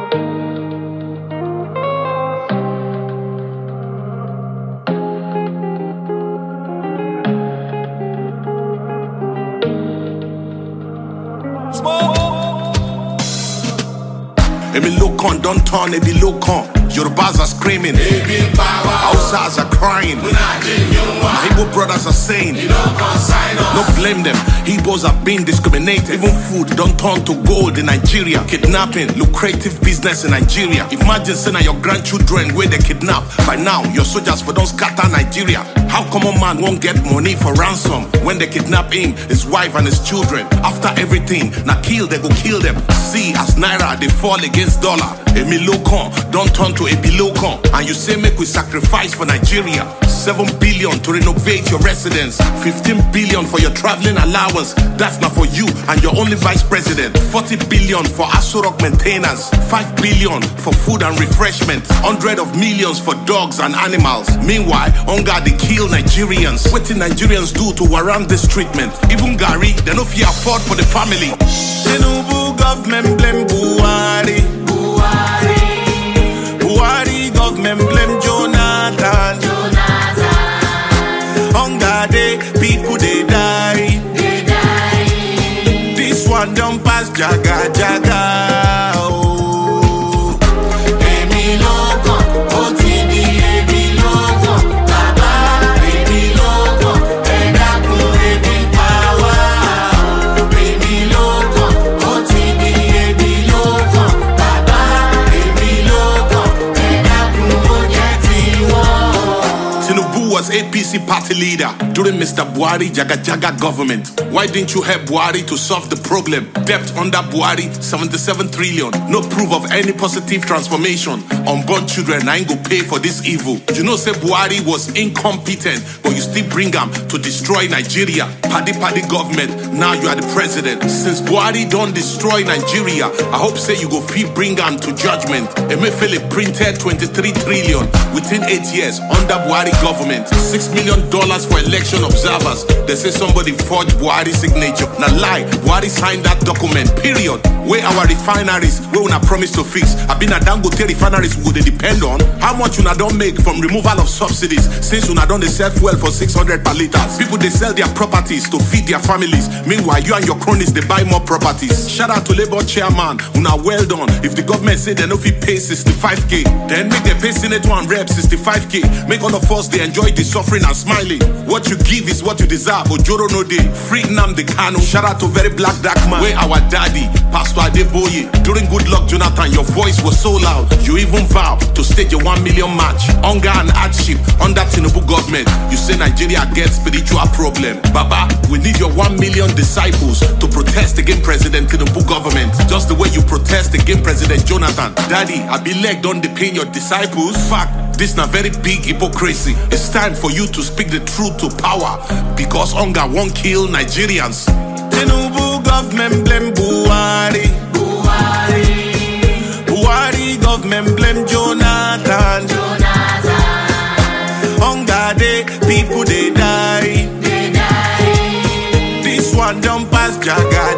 Emi Lokon don't turn, Ebi Lokon. Yorubas are screaming, Hausas are crying, Igbo brothers are saying, no blame them. Igbos have been discriminated. Even food don't turn to gold in Nigeria. Kidnapping, lucrative business in Nigeria. Imagine saying your grandchildren where they kidnap. By now, your soldiers for don't scatter Nigeria. How common man won't get money for ransom when they kidnap him, his wife and his children? After everything, now kill, they go kill them. See, as Naira, they fall against dollar. Emi Lokon don't turn to Ebi Lokon. And you say make we sacrifice for Nigeria. 7 billion to renovate your residence, 15 billion for your traveling allowance. That's not for you and your only vice president. 40 billion for Aso Rock maintenance, 5 billion for food and refreshment, 100 of millions for dogs and animals. Meanwhile, hunger they kill Nigerians. What did Nigerians do to warrant this treatment? Even Gary, they no fit afford for the family. Tinubu government blame Buhari. Buhari government blame Jonathan. Hunger day, people they die. This one don't pass jaga jaga. Oh. Emi Lokon, OTD Ebi Lokon, Baba Ebi Lokon, Edaku Ebi power. Ebi Lokon, OTD Ebi Lokon, Baba Ebi Lokon, Edaku Ojetiwo. Tinubu was APC party leader during Mr. Buhari Jaga Jaga government. Why didn't you help Buhari to solve the problem? Debt under Buhari, 77 trillion. No proof of any positive transformation. Unborn children ain't go pay for this evil. You know say Buhari was incompetent, but you still bring him to destroy Nigeria. Paddy government, now you are the president. Since Buhari don't destroy Nigeria, I hope say you go feel bring him to judgment. Emefiele printed 23 trillion within 8 years under Buhari government. $6 million for election observers. They say somebody forged Buhari's signature. Now lie, Buhari signed that document, period. Where our refineries, where una promise to fix. I been a Dangote refineries would they depend on? How much una don't make from removal of subsidies since una don't they sell fuel for 600 per litre? People they sell their properties to feed their families. Meanwhile, you and your cronies they buy more properties. Shout out to Labour chairman, una well done. If the government say they no fit pay 65k, then make they pay Senator and Rep 65k. Make all of us they enjoy the suffering and smiling. What you give is what you deserve. Ojoro no day. Free Nnamdi Kanu. Shout out to very black dark man. Where our daddy, Pastor Adeboye. During Good Luck Jonathan, your voice was so loud. You even vow to stage a 1 million march. Hunger and hardship under Tinubu government. You say Nigeria gets spiritual problem. Baba, we need your 1 million disciples to protest against President Tinubu government. Just the way you protest against President Jonathan. Daddy, I be leg on the pain your disciples. Fact, this na very big hypocrisy. It's time for you to speak the truth to power, because hunger won't kill Nigerians. Tinubu government blame Buhari. Buhari government blame Jonathan. Hunger day, people they die. This one don't pass jaga